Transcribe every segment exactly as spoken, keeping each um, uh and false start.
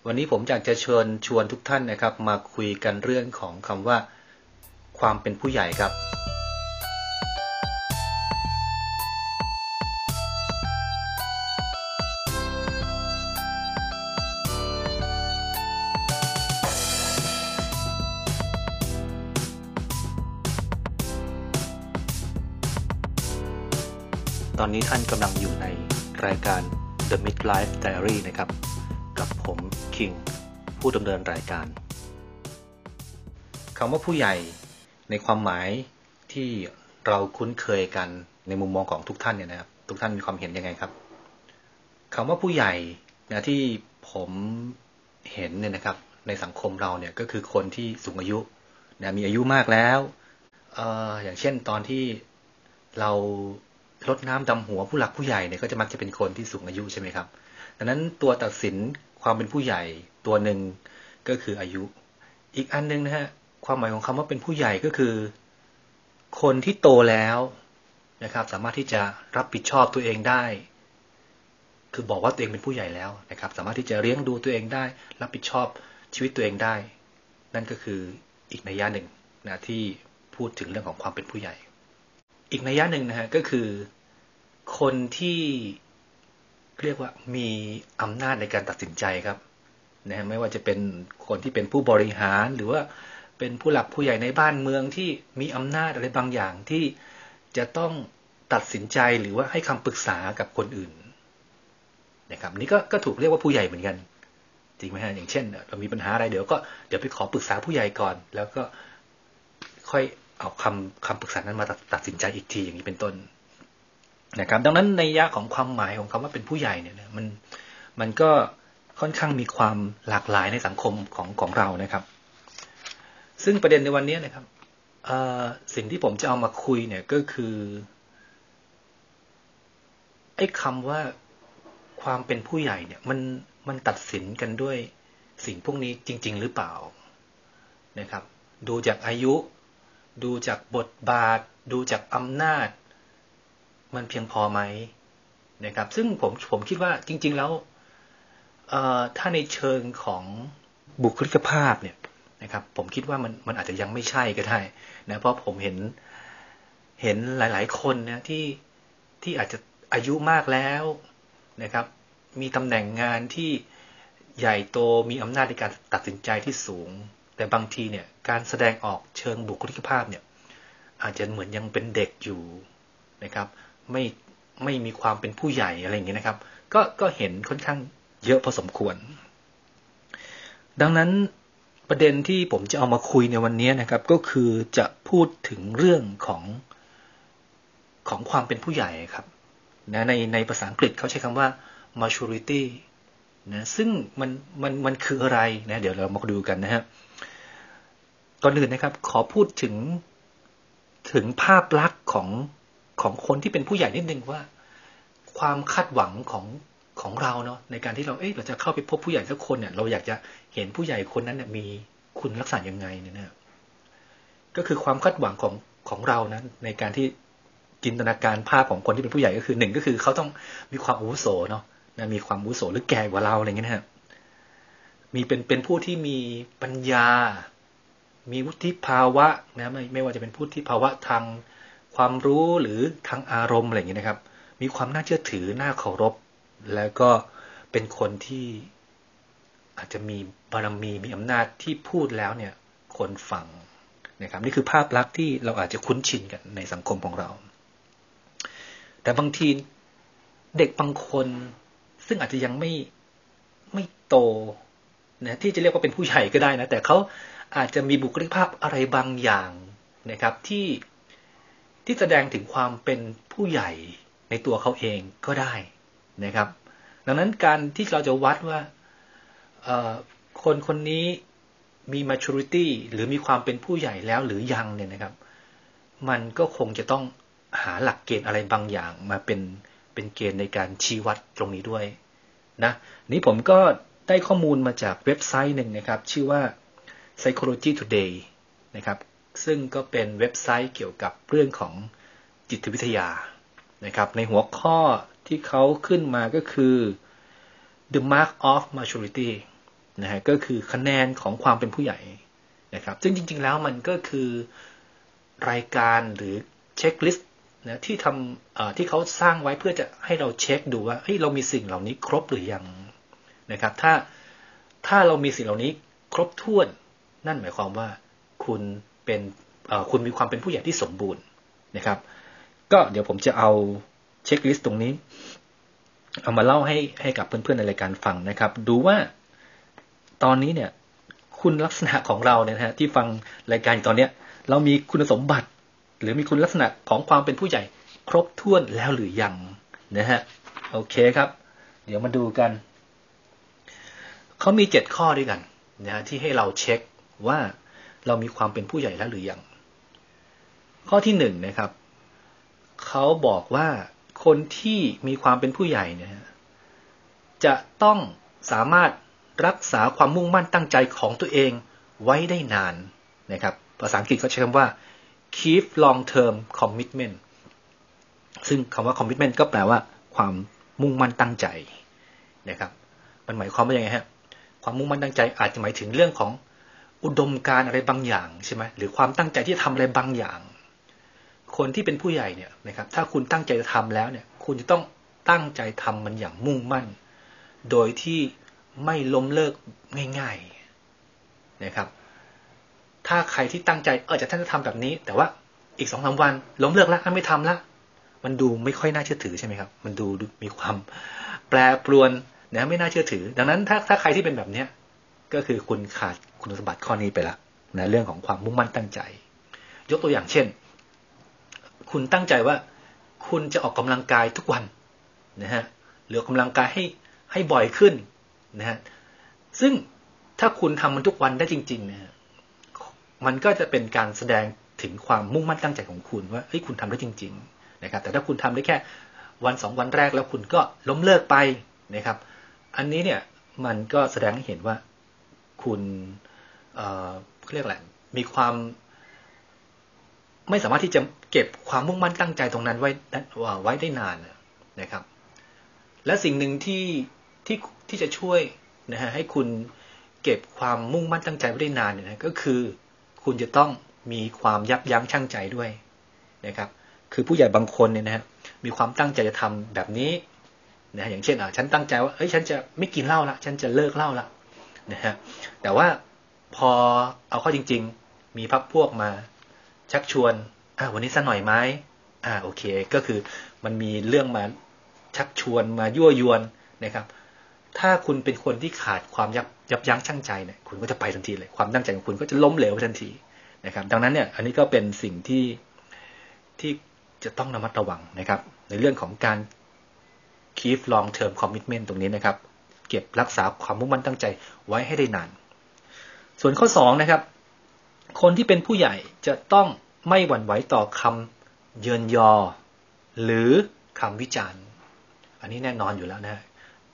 วันนี้ผมอยากจะเชิญชวนทุกท่านนะครับมาคุยกันเรื่องของคำว่าความเป็นผู้ใหญ่ครับตอนนี้ท่านกำลังอยู่ในรายการ The Midlife Diary นะครับกับผมคิงผู้ดำเนินรายการคำว่าผู้ใหญ่ในความหมายที่เราคุ้นเคยกันในมุมมองของทุกท่านเนี่ยนะครับทุกท่านมีความเห็นยังไงครับคำว่าผู้ใหญ่นะที่ผมเห็นเนี่ยนะครับในสังคมเราเนี่ยก็คือคนที่สูงอายุนะมีอายุมากแล้วเอ่ออย่างเช่นตอนที่เรารดน้ำดำหัวผู้หลักผู้ใหญ่เนี่ยก็จะมักจะเป็นคนที่สูงอายุใช่ไหมครับดังนั้นตัวตัดสินความเป็นผู้ใหญ่ตัวหนึ่งก็คืออายุอีกอันนึงนะฮะความหมายของคำว่าเป็นผู้ใหญ่ก็คือคนที่โตแล้วนะครับสามารถที่จะรับผิดชอบตัวเองได้คือบอกว่าตัวเองเป็นผู้ใหญ่แล้วนะครับสามารถที่จะเลี้ยงดูตัวเองได้รับผิดชอบชีวิตตัวเองได้นั่นก็คืออีกนัยยะหนึ่งนะที่พูดถึงเรื่องของความเป็นผู้ใหญ่อีกนัยยะหนึ่งนะฮะก็คือคนที่เรียกว่ามีอำนาจในการตัดสินใจครับนะไม่ว่าจะเป็นคนที่เป็นผู้บริหารหรือว่าเป็นผู้หลักผู้ใหญ่ในบ้านเมืองที่มีอำนาจอะไรบางอย่างที่จะต้องตัดสินใจหรือว่าให้คำปรึกษากับคนอื่นนะครับนี่ก็ก็ถูกเรียกว่าผู้ใหญ่เหมือนกันจริงไหมฮะอย่างเช่นเรามีปัญหาอะไรเดี๋ยวก็เดี๋ยวไปขอปรึกษาผู้ใหญ่ก่อนแล้วก็ค่อยเอาคำคำปรึกษานั้นมาตัดสินใจอีกทีอย่างนี้เป็นต้นนะครับดังนั้นในนัยยะของความหมายของคำว่าเป็นผู้ใหญ่เนี่ยมันมันก็ค่อนข้างมีความหลากหลายในสังคมของของเรานะครับซึ่งประเด็นในวันนี้นะครับสิ่งที่ผมจะเอามาคุยเนี่ยก็คือไอ้คำว่าความเป็นผู้ใหญ่เนี่ยมันมันตัดสินกันด้วยสิ่งพวกนี้จริงๆหรือเปล่านะครับดูจากอายุดูจากบทบาทดูจากอำนาจมันเพียงพอไหมนะครับซึ่งผมผมคิดว่าจริงๆแล้วถ้าในเชิงของบุคลิกภาพเนี่ยนะครับผมคิดว่ามันมันอาจจะยังไม่ใช่ก็ได้นะเพราะผมเห็นเห็นหลายๆคนนะที่ที่อาจจะอายุมากแล้วนะครับมีตำแหน่งงานที่ใหญ่โตมีอำนาจในการตัดสินใจที่สูงแต่บางทีเนี่ยการแสดงออกเชิงบุคลิกภาพเนี่ยอาจจะเหมือนยังเป็นเด็กอยู่นะครับไม่ไม่มีความเป็นผู้ใหญ่อะไรอย่างเงี้ยนะครับก็ก็เห็นค่อนข้างเยอะพอสมควรดังนั้นประเด็นที่ผมจะเอามาคุยในวันนี้นะครับก็คือจะพูดถึงเรื่องของของความเป็นผู้ใหญ่ครับนะในในภาษาอังกฤษเขาใช้คำว่า maturity นะซึ่งมันมันมันคืออะไรนะเดี๋ยวเรามาดูกันนะฮะก่อนอื่นนะครับขอพูดถึงถึงภาพลักษณ์ของของคนที่เป็นผู้ใหญ่นิดนึงว่าความคาดหวังของของเราเนาะในการที่เราเอ๊ะเราจะเข้าไปพบผู้ใหญ่สักคนเนี่ยเราอยากจะเห็นผู้ใหญ่คนนั้นเนี่ยมีคุณลักษณะยังไงเนี่ยนะก็คือความคาดหวังของของเรานะในการที่จินตนาการภาพของคนที่เป็นผู้ใหญ่ก็คือหนึ่งก็คือเขาต้องมีความอาวุโสเนาะนะมีความอาวุโสหรือแก่กว่าเราอะไรอย่างเงี้ยนะฮะมีเป็นเป็นผู้ที่มีปัญญามีวุฒิภาวะนะไม่ไม่ว่าจะเป็นวุฒิภาวะทางความรู้หรือทางอารมณ์อะไรอย่างเงี้ยนะครับมีความน่าเชื่อถือน่าเคารพแล้วก็เป็นคนที่อาจจะมีบารมีมีอำนาจที่พูดแล้วเนี่ยคนฟังนะครับนี่คือภาพลักษณ์ที่เราอาจจะคุ้นชินกันในสังคมของเราแต่บางทีเด็กบางคนซึ่งอาจจะยังไม่ไม่โตนะที่จะเรียกว่าเป็นผู้ใหญ่ก็ได้นะแต่เขาอาจจะมีบุคลิกภาพอะไรบางอย่างนะครับที่ที่แสดงถึงความเป็นผู้ใหญ่ในตัวเขาเองก็ได้นะครับดังนั้นการที่เราจะวัดว่าคนคนนี้มี maturity หรือมีความเป็นผู้ใหญ่แล้วหรือยังเนี่ยนะครับมันก็คงจะต้องหาหลักเกณฑ์อะไรบางอย่างมาเป็นเป็นเกณฑ์ในการชี้วัดตรงนี้ด้วยนะนี้ผมก็ได้ข้อมูลมาจากเว็บไซต์หนึ่งนะครับชื่อว่า Psychology Today นะครับซึ่งก็เป็นเว็บไซต์เกี่ยวกับเรื่องของจิตวิทยานะครับในหัวข้อที่เขาขึ้นมาก็คือ The Mark of Maturity นะฮะก็คือคะแนนของความเป็นผู้ใหญ่นะครับซึ่งจริงๆแล้วมันก็คือรายการหรือเช็คลิสต์นะที่ทำที่เขาสร้างไว้เพื่อจะให้เราเช็คดูว่าเฮ้ยเรามีสิ่งเหล่านี้ครบหรือยังนะครับถ้าถ้าเรามีสิ่งเหล่านี้ครบถ้วนนั่นหมายความว่าคุณเป็นคุณมีความเป็นผู้ใหญ่ที่สมบูรณ์นะครับก็เดี๋ยวผมจะเอาเช็คลิสต์ตรงนี้เอามาเล่าให้ให้กับเพื่อนๆในรายการฟังนะครับดูว่าตอนนี้เนี่ยคุณลักษณะของเราเนี่ยนะฮะที่ฟังรายการตอนเนี้ยเรามีคุณสมบัติหรือมีคุณลักษณะของความเป็นผู้ใหญ่ครบถ้วนแล้วหรือยังนะฮะโอเคครับเดี๋ยวมาดูกันเขามีเจ็ดข้อด้วยกันนะฮะที่ให้เราเช็คว่าเรามีความเป็นผู้ใหญ่แล้วหรือยังข้อที่หนึ่งนะครับเขาบอกว่าคนที่มีความเป็นผู้ใหญ่เนี่ยจะต้องสามารถรักษาความมุ่งมั่นตั้งใจของตัวเองไว้ได้นานนะครับภาษาอังกฤษเขาใช้คำว่า keep long term commitment ซึ่งคำว่า commitment ก็แปลว่าความมุ่งมั่นตั้งใจนะครับมันหมายความว่ายังไงฮะความมุ่งมั่นตั้งใจอาจจะหมายถึงเรื่องของอุดมการณ์อะไรบางอย่างใช่ไหมหรือความตั้งใจที่จะทำอะไรบางอย่างคนที่เป็นผู้ใหญ่เนี่ยนะครับถ้าคุณตั้งใจจะทำแล้วเนี่ยคุณจะต้องตั้งใจทำมันอย่างมุ่งมั่นโดยที่ไม่ล้มเลิกง่ายๆนะครับถ้าใครที่ตั้งใจเออจะท่านจะทำแบบนี้แต่ว่าอีกสองสามวันล้มเลิกแล้วไม่ทำละมันดูไม่ค่อยน่าเชื่อถือใช่ไหมครับมันดูมีความแปรปรวนนะไม่น่าเชื่อถือดังนั้นถ้าถ้าใครที่เป็นแบบเนี้ยก็คือคุณขาดคุณสมบัติข้อนี้ไปละนะเรื่องของความมุ่งมั่นตั้งใจยกตัวอย่างเช่นคุณตั้งใจว่าคุณจะออกกำลังกายทุกวันนะฮะหรือออกกำลังกายให้ให้บ่อยขึ้นนะฮะซึ่งถ้าคุณทำมันทุกวันได้จริงๆนะฮะมันก็จะเป็นการแสดงถึงความมุ่งมั่นตั้งใจของคุณว่าเฮ้ยคุณทำได้จริงๆนะครับแต่ถ้าคุณทำได้แค่วันสองวันแรกแล้วคุณก็ล้มเลิกไปนะครับอันนี้เนี่ยมันก็แสดงให้เห็นว่าคุณเอ่อเรียกอะไรมีความไม่สามารถที่จะเก็บความมุ่งมั่นตั้งใจตรงนั้นไว้ไว้ได้นานนะครับและสิ่งหนึ่งที่ที่ที่จะช่วยนะฮะให้คุณเก็บความมุ่งมั่นตั้งใจไว้ได้นานเนี่ยนะก็คือคุณจะต้องมีความยับยั้งชั่งใจด้วยนะครับคือผู้ใหญ่บางคนเนี่ยนะฮะมีความตั้งใจจะทำแบบนี้นะอย่างเช่นอ่ะฉันตั้งใจว่าเฮ้ยฉันจะไม่กินเหล้าละฉันจะเลิกเหล้าละนะฮะแต่ว่าพอเอาเข้าจริงๆมีพรรคพวกมาชักชวนอ่ะวันนี้สักหน่อยไหมอ่าโอเคก็คือมันมีเรื่องมาชักชวนมายั่วยวนนะครับถ้าคุณเป็นคนที่ขาดความยับยับยั้งชั่งใจเนี่ยคุณก็จะไปทันทีเลยความตั้งใจของคุณก็จะล้มเหลวทันทีนะครับดังนั้นเนี่ยอันนี้ก็เป็นสิ่งที่ที่จะต้องระมัดระวังนะครับในเรื่องของการ keep long term commitment ตรงนี้นะครับเก็บรักษาความมุ่งมั่นตั้งใจไว้ให้ได้นานส่วนข้อสองนะครับคนที่เป็นผู้ใหญ่จะต้องไม่หวั่นไหวต่อคำเยินยอหรือคำวิจารณ์อันนี้แน่นอนอยู่แล้วนะ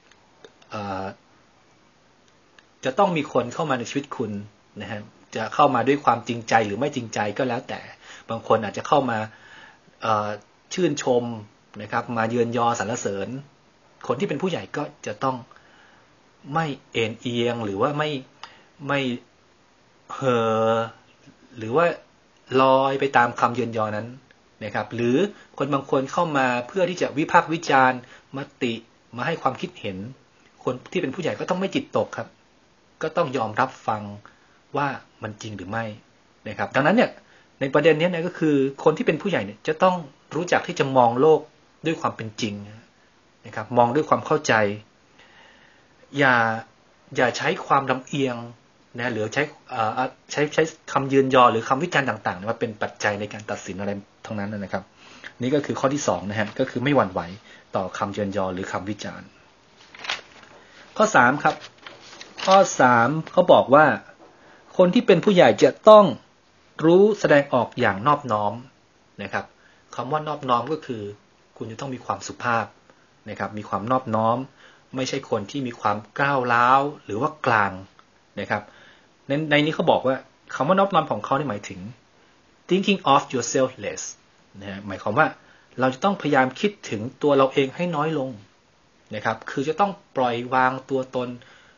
จะต้องมีคนเข้ามาในชีวิตคุณนะฮะจะเข้ามาด้วยความจริงใจหรือไม่จริงใจก็แล้วแต่บางคนอาจจะเข้ามาชื่นชมนะครับมาเยินยอสรรเสริญคนที่เป็นผู้ใหญ่ก็จะต้องไม่เอ็นเอียงหรือว่าไม่ไม่เห่อหรือว่าลอยไปตามคำเยินยอนั้นนะครับหรือคนบางคนเข้ามาเพื่อที่จะวิพากษ์วิจารณ์มติมาให้ความคิดเห็นคนที่เป็นผู้ใหญ่ก็ต้องไม่จิตตกครับก็ต้องยอมรับฟังว่ามันจริงหรือไม่นะครับดังนั้นเนี่ยในประเด็นนี้เนี่ยก็คือคนที่เป็นผู้ใหญ่เนี่ยจะต้องรู้จักที่จะมองโลกด้วยความเป็นจริงนะครับมองด้วยความเข้าใจอย่าอย่าใช้ความลำเอียงนะหรือใช้ใช้ใช้คำยืนยอหรือคำวิจารณ์ต่างๆมาเป็นปัจจัยในการตัดสินอะไรทั้งนั้นนะครับนี่ก็คือข้อที่สองนะฮะก็คือไม่หวั่นไหวต่อคำยืนยอหรือคำวิจารณ์ข้อสามครับข้อสามเขาบอกว่าคนที่เป็นผู้ใหญ่จะต้องรู้แสดงออกอย่างนอบน้อมนะครับคำว่านอบน้อมก็คือคุณจะต้องมีความสุภาพนะครับมีความนอบน้อมไม่ใช่คนที่มีความก้าวร้าวหรือว่ากลางนะครับในในนี้เขาบอกว่าคำว่านอบน้อมของเขาหมายถึง thinking of yourself less นะฮะหมายความว่าเราจะต้องพยายามคิดถึงตัวเราเองให้น้อยลงนะครับคือจะต้องปล่อยวางตัวตน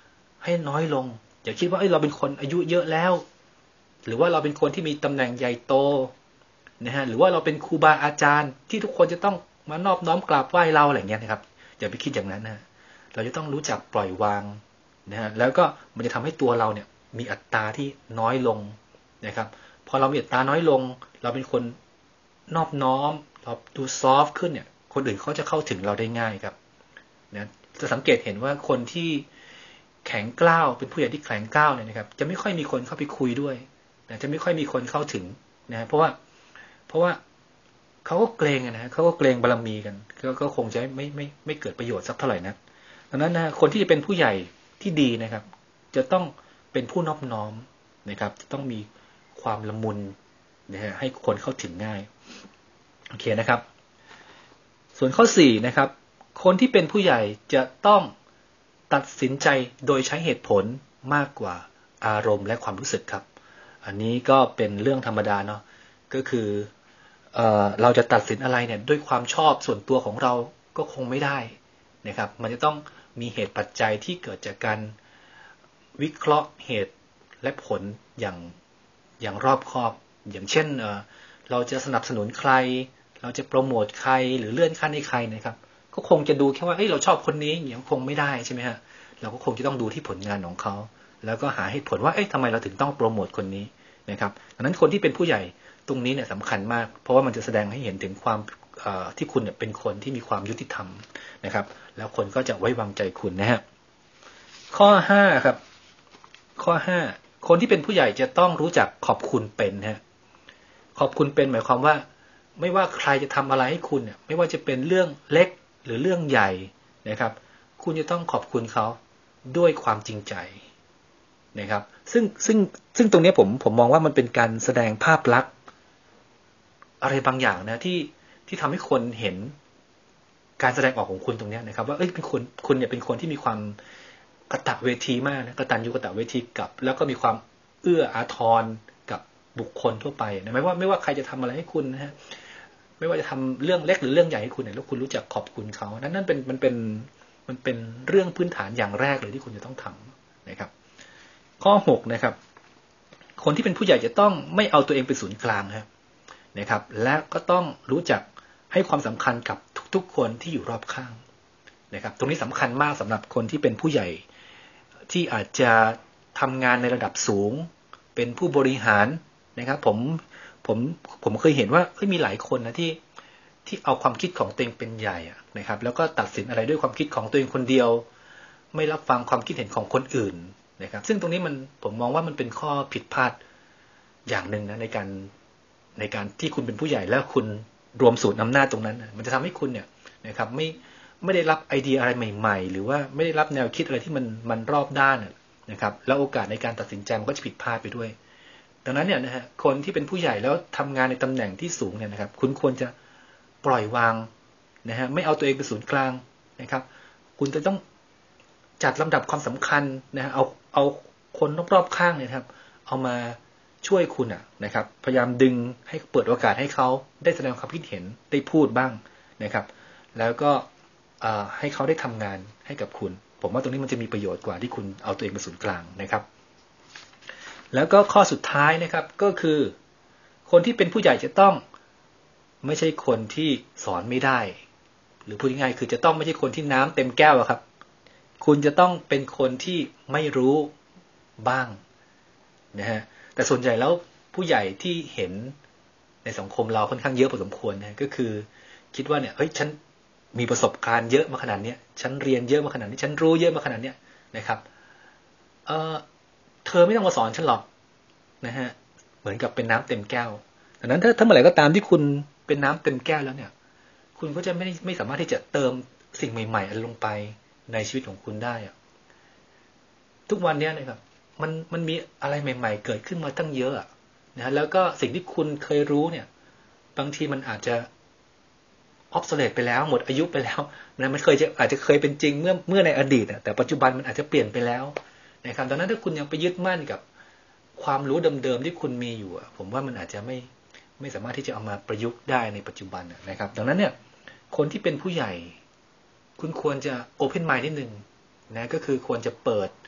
ให้น้อยลงอย่าคิดว่าเอ้ยเราเป็นคนอายุเยอะแล้วหรือว่าเราเป็นคนที่มีตำแหน่งใหญ่โตนะฮะหรือว่าเราเป็นครูบาอาจารย์ที่ทุกคนจะต้องมานอบน้อมกราบไหว้เราอะไรเงี้ยนะครับอย่าไปคิดอย่างนั้นนะเราจะต้องรู้จักปล่อยวางนะฮะแล้วก็มันจะทำให้ตัวเราเนี่ยมีอัตราที่น้อยลงนะครับพอเรามีอัตราน้อยลงเราเป็นคนนอบน้อมเราดูซอฟต์ขึ้นเนี่ยคนอื่นเขาจะเข้าถึงเราได้ง่ายครับนะจะสังเกตเห็นว่าคนที่แข็งกร้าวเป็นผู้ใหญ่ที่แข็งกร้าวเนี่ยนะครับจะไม่ค่อยมีคนเข้าไปคุยด้วยนะจะไม่ค่อยมีคนเข้าถึงนะเพราะว่าเพราะว่าเขาก็เกรงนะฮะเขาก็เกรงบารมีกันก็ก็คงจะไม่ไม่ไม่เกิดประโยชน์สักเท่าไหร่นะดังนั้นนะคนที่จะเป็นผู้ใหญ่ที่ดีนะครับจะต้องเป็นผู้นอบน้อมนะครับจะต้องมีความละมุนนะฮะให้คนเข้าถึงง่ายโอเคนะครับส่วนข้อสี่นะครับคนที่เป็นผู้ใหญ่จะต้องตัดสินใจโดยใช้เหตุผลมากกว่าอารมณ์และความรู้สึกครับอันนี้ก็เป็นเรื่องธรรมดาเนาะก็คือเอ่อเราจะตัดสินอะไรเนี่ยด้วยความชอบส่วนตัวของเราก็คงไม่ได้นะครับมันจะต้องมีเหตุปัจจัยที่เกิดจากการวิเคราะห์เหตุและผลอย่างอย่างรอบคอบอย่างเช่นเอ่อเราจะสนับสนุนใครเราจะโปรโมทใครหรือเลื่อนขั้นให้ใครนะครับก็คงจะดูแค่ว่าเอ้ยเราชอบคนนี้อย่างคงไม่ได้ใช่ไหมฮะเราก็คงจะต้องดูที่ผลงานของเขาแล้วก็หาเหตุผลว่าเอ้ยทำไมเราถึงต้องโปรโมทคนนี้นะครับดังนั้นคนที่เป็นผู้ใหญ่ตรงนี้เนี่ยสำคัญมากเพราะว่ามันจะแสดงให้เห็นถึงความที่คุณเนี่ยเป็นคนที่มีความยุติธรรมนะครับแล้วคนก็จะไว้วางใจคุณนะฮะข้อห้าครับข้อห้าคนที่เป็นผู้ใหญ่จะต้องรู้จักขอบคุณเป็นฮะขอบคุณเป็นหมายความว่าไม่ว่าใครจะทำอะไรให้คุณเนี่ยไม่ว่าจะเป็นเรื่องเล็กหรือเรื่องใหญ่นะครับคุณจะต้องขอบคุณเขาด้วยความจริงใจนะครับซึ่งซึ่งซึ่งตรงนี้ผมผมมองว่ามันเป็นการแสดงภาพลักษณ์อะไรบางอย่างนะที่ที่ทำให้คนเห็นการแสดงออกของคุณตรงนี้นะครับว่าเอ้ยเป็นคนคุณเนี่ยเป็นคนที่มีความกตัญเวทีมากนะกตัญญูกตเวทีกับแล้วก็มีความเอื้ออาทรกับบุคคลทั่วไปนะไม่ว่าไม่ว่าใครจะทำอะไรให้คุณนะฮะไม่ว่าจะทำเรื่องเล็กหรือเรื่องใหญ่ให้คุณเนี่ยแล้วคุณรู้จักขอบคุณเขานั่นนั่นเป็นมันเป็นมันเป็นเรื่องพื้นฐานอย่างแรกเลยที่คุณจะต้องทำนะครับข้อหกนะครับคนที่เป็นผู้ใหญ่จะต้องไม่เอาตัวเองเป็นศูนย์กลางครับนะครับและก็ต้องรู้จักให้ความสำคัญกับทุกๆคนที่อยู่รอบข้างนะครับตรงนี้สำคัญมากสำหรับคนที่เป็นผู้ใหญ่ที่อาจจะทำงานในระดับสูงเป็นผู้บริหารนะครับผมผมผมเคยเห็นว่าเฮ้ยมีหลายคนนะที่ที่เอาความคิดของตัวเองเป็นใหญ่นะครับแล้วก็ตัดสินอะไรด้วยความคิดของตัวเองคนเดียวไม่รับฟังความคิดเห็นของคนอื่นนะครับซึ่งตรงนี้มันผมมองว่ามันเป็นข้อผิดพลาดอย่างหนึ่งนะในการในการที่คุณเป็นผู้ใหญ่แล้วคุณรวมศูนย์อำนาจตรงนั้นมันจะทำให้คุณเนี่ยนะครับไม่ไม่ได้รับไอเดียอะไรใหม่ๆหรือว่าไม่ได้รับแนวคิดอะไรที่มันมันรอบด้านนะครับแล้วโอกาสในการตัดสินใจมันก็จะผิดพลาดไปด้วยดังนั้นเนี่ยนะฮะคนที่เป็นผู้ใหญ่แล้วทำงานในตำแหน่งที่สูงเนี่ยนะครับคุณควรจะปล่อยวางนะฮะไม่เอาตัวเองเป็นศูนย์กลางนะครับคุณจะต้องจัดลำดับความสำคัญนะฮะเอาเอาคนรอบๆข้างเนี่ยครับเอามาช่วยคุณอ่ะนะครับพยายามดึงให้เปิดโอกาสให้เขาได้แสดงความคิดเห็นได้พูดบ้างนะครับแล้วก็ให้เขาได้ทำงานให้กับคุณผมว่าตรงนี้มันจะมีประโยชน์กว่าที่คุณเอาตัวเองเป็นศูนย์กลางนะครับแล้วก็ข้อสุดท้ายนะครับก็คือคนที่เป็นผู้ใหญ่จะต้องไม่ใช่คนที่สอนไม่ได้หรือพูดง่ายๆคือจะต้องไม่ใช่คนที่น้ำเต็มแก้วครับคุณจะต้องเป็นคนที่ไม่รู้บ้างนะฮะแต่ส่วนใหญ่แล้วผู้ใหญ่ที่เห็นในสังคมเราค่อนข้างเยอะพอสมควรนะก็คือคิดว่าเนี่ยเฮ้ยฉันมีประสบการณ์เยอะมาขนาดนี้ฉันเรียนเยอะมาขนาดนี้ฉันรู้เยอะมาขนาดนี้นะครับเออเธอไม่ต้องมาสอนฉันหรอกนะฮะเหมือนกับเป็นน้ำเต็มแก้วดังนั้นถ้าถ้าเมื่อไหร่ก็ตามที่คุณเป็นน้ำเต็มแก้วแล้วเนี่ยคุณก็จะไม่ไม่สามารถที่จะเติมสิ่งใหม่ๆอะไรลงไปในชีวิตของคุณได้อะทุกวันนี้นะครับมันมันมีอะไรใหม่ๆเกิดขึ้นมาตั้งเยอะนะแล้วก็สิ่งที่คุณเคยรู้เนี่ยบางทีมันอาจจะออฟโซเลตไปแล้วหมดอายุไปแล้วนะมันเคยจะอาจจะเคยเป็นจริงเมื่อเมื่อในอดีตแต่ปัจจุบันมันอาจจะเปลี่ยนไปแล้วนะครับดังนั้นถ้าคุณยังไปยึดมั่นกับความรู้เดิมๆที่คุณมีอยู่ผมว่ามันอาจจะไม่ไม่สามารถที่จะเอามาประยุกต์ได้ในปัจจุบันนะครับดังนั้นเนี่ยคนที่เป็นผู้ใหญ่คุณควรจะโอเพนไมน์นิดนึงนะก็คือควรจะเปิด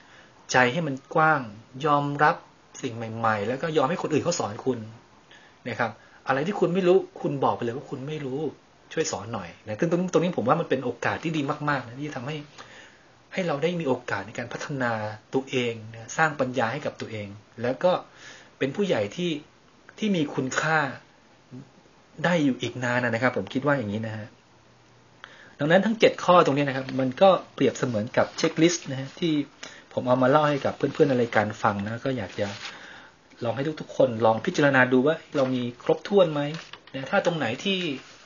ใจให้มันกว้างยอมรับสิ่งใหม่ๆแล้วก็ยอมให้คนอื่นเขาสอนคุณนะครับอะไรที่คุณไม่รู้คุณบอกไปเลยว่าคุณไม่รู้ช่วยสอนหน่อยนะซึ่งตรงนี้ผมว่ามันเป็นโอกาสที่ดีมากๆนะที่ทำให้ให้เราได้มีโอกาสในการพัฒนาตัวเองนะสร้างปัญญาให้กับตัวเองแล้วก็เป็นผู้ใหญ่ที่ที่มีคุณค่าได้อยู่อีกนานนะครับผมคิดว่าอย่างนี้นะฮะดังนั้นทั้งเจ็ดข้อตรงนี้นะครับมันก็เปรียบเสมือนกับเช็คลิสต์นะฮะที่ผมเอามาเล่าให้กับเพื่อนๆในรายการฟังนะก็อยากจะลองให้ทุกๆคนลองพิจารณาดูว่าเรามีครบถ้วนไหมนะถ้าตรงไหนที่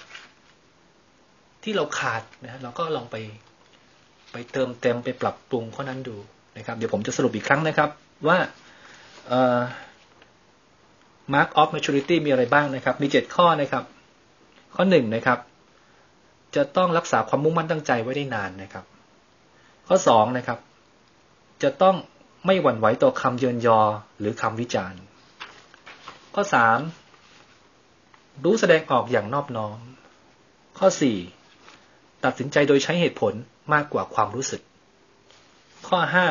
ที่เราขาดนะเราก็ลองไปไปเติมเต็มไปปรับปรุงข้อนั้นดูนะครับเดี๋ยวผมจะสรุปอีกครั้งนะครับว่าเอ่อ Mark of Maturity มีอะไรบ้างนะครับมีเจ็ดข้อนะครับข้อหนึ่งนะครับจะต้องรักษาความมุ่งมั่นตั้งใจไว้ได้นานนะครับข้อสองนะครับจะต้องไม่หวั่นไหวต่อคำเยินยอหรือคำวิจารณ์ข้อสามรู้แสดงออกอย่างนอบน้อมข้อสี่ตัดสินใจโดยใช้เหตุผลมากกว่าความรู้สึกข้อห้า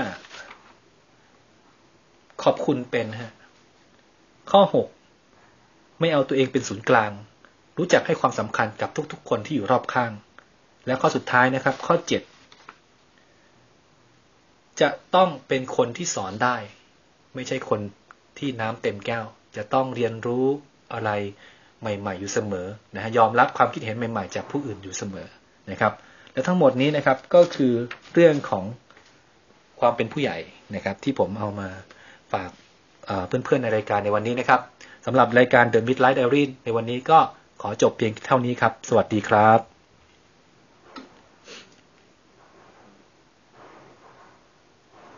ขอบคุณเป็นฮะข้อหกไม่เอาตัวเองเป็นศูนย์กลางรู้จักให้ความสำคัญกับทุกๆคนที่อยู่รอบข้างและข้อสุดท้ายนะครับข้อเจ็ดจะต้องเป็นคนที่สอนได้ไม่ใช่คนที่น้ำเต็มแก้วจะต้องเรียนรู้อะไรใหม่ๆอยู่เสมอนะฮะยอมรับความคิดเห็นใหม่ๆจากผู้อื่นอยู่เสมอนะครับและทั้งหมดนี้นะครับก็คือเรื่องของความเป็นผู้ใหญ่นะครับที่ผมเอามาฝากเพื่อนๆในรายการในวันนี้นะครับสำหรับรายการ The Midlife Diary ในวันนี้ก็ขอจบเพียงเท่านี้ครับสวัสดีครับ